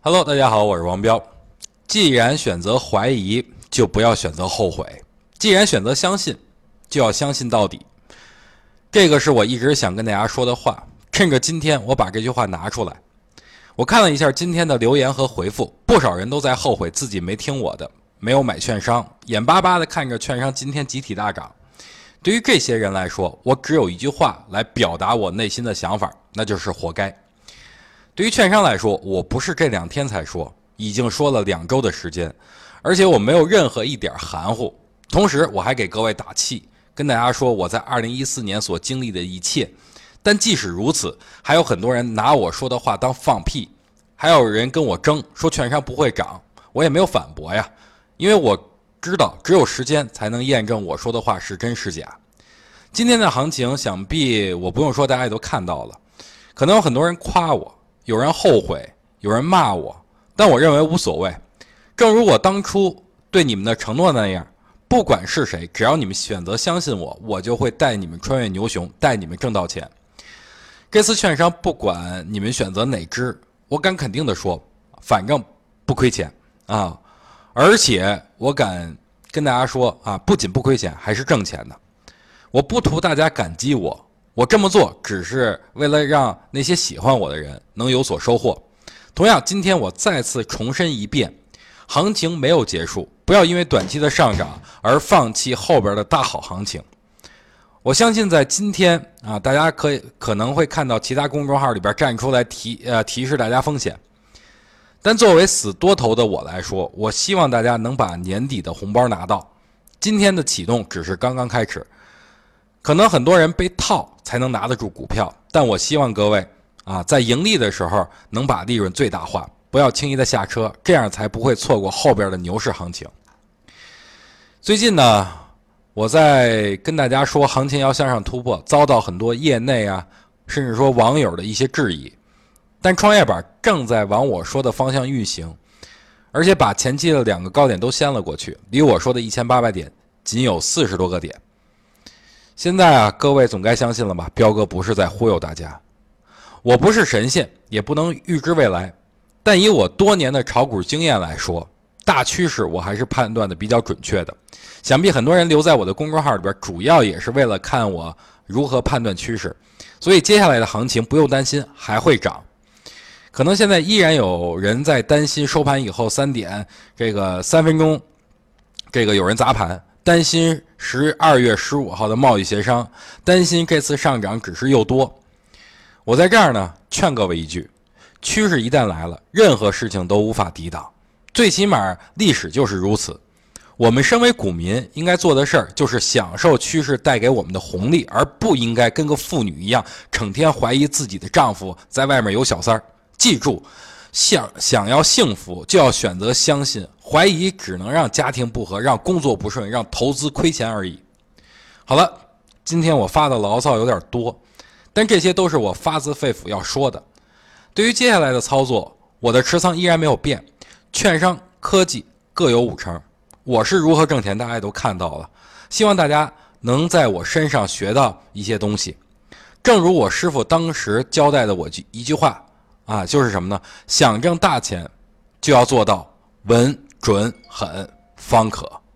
Hello， 大家好，我是王彪。既然选择怀疑，就不要选择后悔；既然选择相信，就要相信到底。这个是我一直想跟大家说的话。趁着今天，我把这句话拿出来。我看了一下今天的留言和回复，不少人都在后悔自己没听我的，没有买券商，眼巴巴的看着券商今天集体大涨。对于这些人来说，我只有一句话来表达我内心的想法，那就是活该。对于券商来说，我不是这2天才说，已经说了2周的时间，而且我没有任何一点含糊。同时，我还给各位打气，跟大家说我在2014年所经历的一切。但即使如此，还有很多人拿我说的话当放屁，还有人跟我争说券商不会涨，我也没有反驳呀，因为我知道只有时间才能验证我说的话是真是假。今天的行情想必我不用说，大家也都看到了，可能有很多人夸我，有人后悔，有人骂我，但我认为无所谓。正如我当初对你们的承诺那样，不管是谁，只要你们选择相信我，我就会带你们穿越牛熊，带你们挣到钱。这次券商不管你们选择哪支，我敢肯定的说，反正不亏钱啊！而且我敢跟大家说啊，不仅不亏钱，还是挣钱的。我不图大家感激我，我这么做只是为了让那些喜欢我的人能有所收获。同样，今天我再次重申一遍，行情没有结束，不要因为短期的上涨而放弃后边的大好行情。我相信在今天啊，大家可能会看到其他公众号里边站出来提示大家风险，但作为死多头的我来说，我希望大家能把年底的红包拿到。今天的启动只是刚刚开始，可能很多人被套才能拿得住股票，但我希望各位啊，在盈利的时候能把利润最大化，不要轻易的下车，这样才不会错过后边的牛市行情。最近呢，我在跟大家说行情要向上突破，遭到很多业内啊，甚至说网友的一些质疑。但创业板正在往我说的方向运行，而且把前期的2个高点都掀了过去，离我说的1800点仅有40多个点。现在啊，各位总该相信了吧？彪哥不是在忽悠大家，我不是神仙，也不能预知未来，但以我多年的炒股经验来说，大趋势我还是判断的比较准确的。想必很多人留在我的公众号里边，主要也是为了看我如何判断趋势，所以接下来的行情不用担心，还会涨。可能现在依然有人在担心收盘以后3点这个3分钟这个有人砸盘，担心12月15号的贸易协商，担心这次上涨只是又多。我在这儿呢劝各位一句，趋势一旦来了，任何事情都无法抵挡，最起码历史就是如此。我们身为股民应该做的事儿就是享受趋势带给我们的红利，而不应该跟个妇女一样成天怀疑自己的丈夫在外面有小三儿。记住，想要幸福就要选择相信，怀疑只能让家庭不和，让工作不顺，让投资亏钱而已。好了，今天我发的牢骚有点多，但这些都是我发自肺腑要说的。对于接下来的操作，我的持仓依然没有变，券商、科技各有5成。我是如何挣钱，大家都看到了，希望大家能在我身上学到一些东西。正如我师傅当时交代的我一句话啊，就是什么呢？想挣大钱就要做到稳、准、狠方可。